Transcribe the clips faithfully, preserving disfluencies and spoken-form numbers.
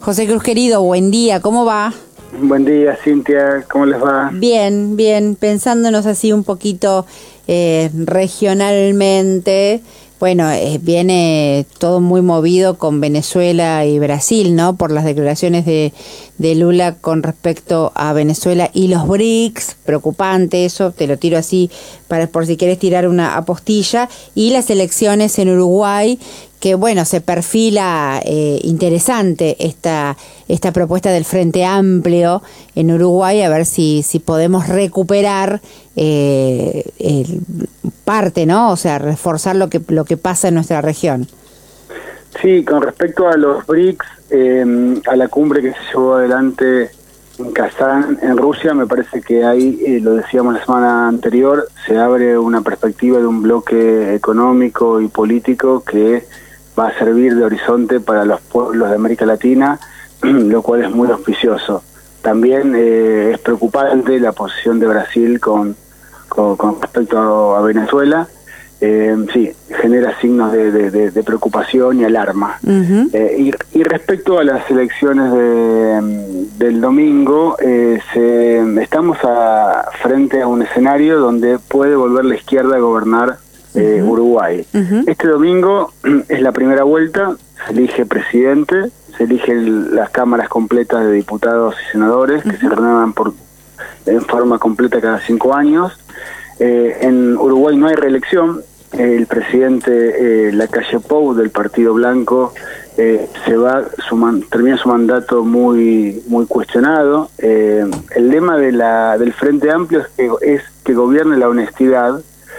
José Cruz, querido, buen día, ¿cómo va? Buen día, Cintia, ¿cómo les va? Bien, bien, pensándonos así un poquito eh, regionalmente. Bueno, eh, viene todo muy movido con Venezuela y Brasil, ¿no? Por las declaraciones de, de Lula con respecto a Venezuela y los B R I C S, preocupante eso, te lo tiro así para por si quieres tirar una apostilla, y las elecciones en Uruguay, que bueno, se perfila eh, interesante esta esta propuesta del Frente Amplio en Uruguay, a ver si si podemos recuperar eh, el, parte, ¿no? O sea, reforzar lo que lo que pasa en nuestra región. Sí, con respecto a los B R I C S, eh, a la cumbre que se llevó adelante en Kazán, en Rusia, me parece que ahí, eh, lo decíamos la semana anterior, se abre una perspectiva de un bloque económico y político que va a servir de horizonte para los pueblos de América Latina, lo cual es muy auspicioso. También eh, es preocupante la posición de Brasil con, con, con respecto a Venezuela. Eh, sí, genera signos de, de, de, de preocupación y alarma. Uh-huh. eh, y, y respecto a las elecciones de, del domingo, eh, se, estamos a, frente a un escenario donde puede volver la izquierda a gobernar Eh, uh-huh. Uruguay. Uh-huh. Este domingo es la primera vuelta, se elige presidente, se eligen las cámaras completas de diputados y senadores, uh-huh. que se renuevan por en forma completa cada cinco años. Eh, en Uruguay no hay reelección, eh, el presidente eh, Lacalle Pou del Partido Blanco eh, se va, su man, termina su mandato muy muy cuestionado. Eh, el lema de la del Frente Amplio es que, es que gobierne la honestidad.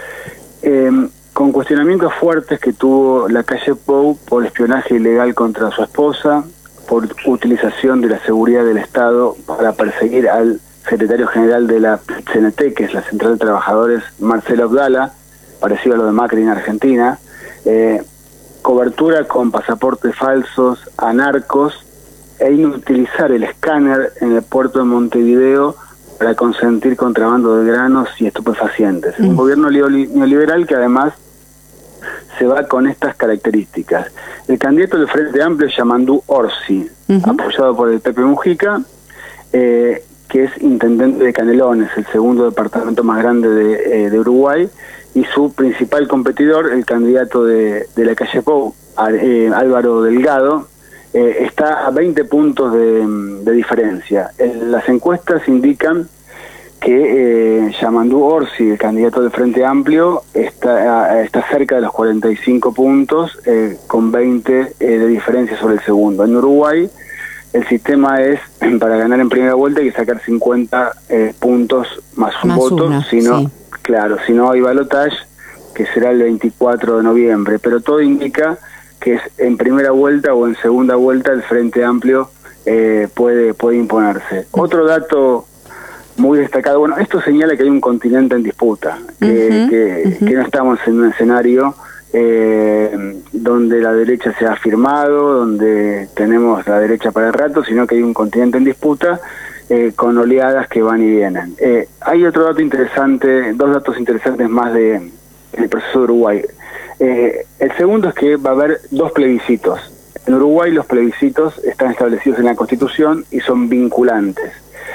Eh, con cuestionamientos fuertes que tuvo Lacalle Pou por espionaje ilegal contra su esposa, por utilización de la seguridad del Estado para perseguir al secretario general de la C N T, que es la Central de Trabajadores, Marcelo Abdala, parecido a lo de Macri en Argentina, eh, cobertura con pasaportes falsos a narcos e inutilizar el escáner en el puerto de Montevideo para consentir contrabando de granos y estupefacientes. Mm. Un gobierno neoliberal que además se va con estas características. El candidato del Frente Amplio es Yamandú Orsi, uh-huh. apoyado por el Pepe Mujica, eh, que es intendente de Canelones, el segundo departamento más grande de, eh, de Uruguay, y su principal competidor, el candidato de, de Lacalle Pou, eh, Álvaro Delgado, Eh, está a veinte puntos de, de diferencia. En las encuestas indican que eh, Yamandú Orsi, el candidato del Frente Amplio, está, está cerca de los cuarenta y cinco puntos, eh, con veinte eh, de diferencia sobre el segundo. En Uruguay, el sistema es, para ganar en primera vuelta hay que sacar cincuenta eh, puntos más un más voto, una, si no, sí. claro, si no hay balotaje, que será el veinticuatro de noviembre, pero todo indica que es en primera vuelta o en segunda vuelta el Frente Amplio eh, puede puede imponerse. Otro dato muy destacado, bueno, esto señala que hay un continente en disputa, que, uh-huh, que, uh-huh. que no estamos en un escenario eh, donde la derecha se ha afirmado, donde tenemos la derecha para el rato, sino que hay un continente en disputa eh, con oleadas que van y vienen. Eh, hay otro dato interesante, dos datos interesantes más de del proceso de Uruguay. Eh, el segundo es que va a haber dos plebiscitos. En Uruguay los plebiscitos están establecidos en la Constitución y son vinculantes.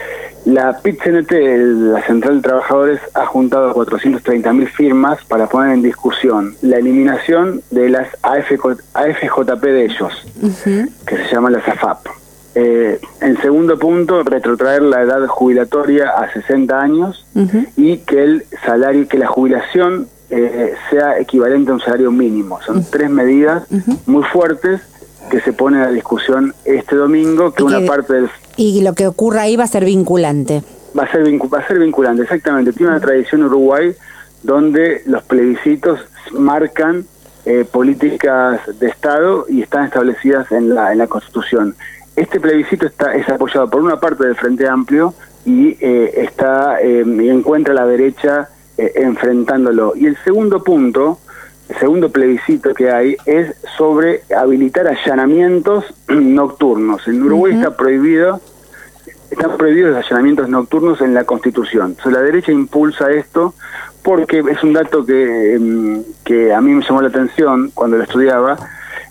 La P I T C N T, la Central de Trabajadores, ha juntado cuatrocientas treinta mil firmas para poner en discusión la eliminación de las A F J P de ellos, uh-huh. que se llaman las A F A P. Eh, en segundo punto, retrotraer la edad jubilatoria a sesenta años uh-huh. y que el salario, que la jubilación Eh, sea equivalente a un salario mínimo. Son uh-huh. tres medidas uh-huh. muy fuertes que se ponen a discusión este domingo, que, que una parte del... Y lo que ocurra ahí va a ser vinculante. Va a ser, vincu- va a ser vinculante, exactamente. Tiene una tradición en Uruguay donde los plebiscitos marcan eh, políticas de Estado y están establecidas en la, en la Constitución. Este plebiscito está es apoyado por una parte del Frente Amplio y eh, está eh, y encuentra a la derecha Eh, enfrentándolo. Y el segundo punto, el segundo plebiscito que hay es sobre habilitar allanamientos nocturnos. En Uruguay uh-huh. está prohibido, están prohibidos los allanamientos nocturnos en la Constitución. Entonces, la derecha impulsa esto porque es un dato que, que a mí me llamó la atención cuando lo estudiaba.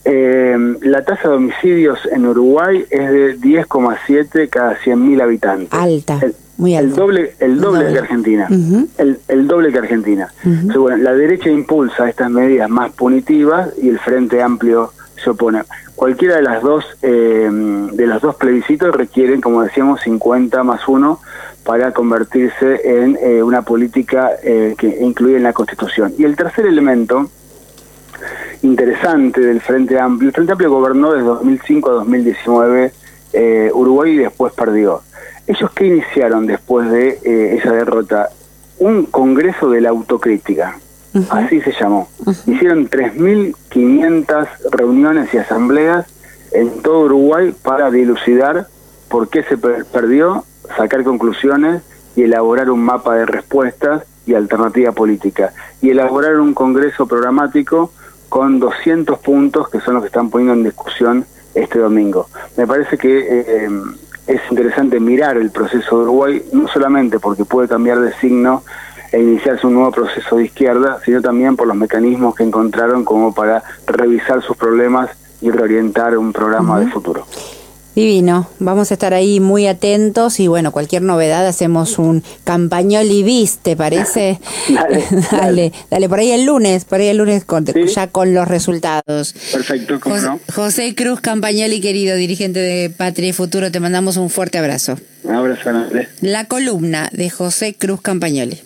Eh, la tasa de homicidios en Uruguay es de diez coma siete cada cien mil habitantes. Alta, el, muy alta. El doble, el doble, doble. que Argentina. Uh-huh. el, el doble que Argentina. Uh-huh. Entonces, bueno, la derecha impulsa estas medidas más punitivas y el Frente Amplio se opone. Cualquiera de las dos eh, de los dos plebiscitos requieren, como decíamos, cincuenta más uno para convertirse en eh, una política eh, que incluye en la Constitución. Y el tercer elemento interesante del Frente Amplio, el Frente Amplio gobernó desde dos mil cinco a dos mil diecinueve eh, Uruguay y después perdió. ¿Ellos qué iniciaron después de eh, esa derrota? Un congreso de la autocrítica, uh-huh. así se llamó. Uh-huh. Hicieron tres mil quinientas reuniones y asambleas en todo Uruguay para dilucidar por qué se per- perdió, sacar conclusiones y elaborar un mapa de respuestas y alternativa política. Y elaborar un congreso programático con doscientos puntos que son los que están poniendo en discusión este domingo. Me parece que eh, es interesante mirar el proceso de Uruguay, no solamente porque puede cambiar de signo e iniciarse un nuevo proceso de izquierda, sino también por los mecanismos que encontraron como para revisar sus problemas y reorientar un programa uh-huh. de futuro. Divino, vamos a estar ahí muy atentos y bueno, cualquier novedad hacemos un Campagnoli bis, ¿te parece? dale, dale, dale, dale, por ahí el lunes, por ahí el lunes con, ¿sí? ya con los resultados. Perfecto, ¿cómo José, no? José Cruz Campagnoli, querido dirigente de Patria y Futuro, te mandamos un fuerte abrazo. Un abrazo, Andrés. La columna de José Cruz Campagnoli.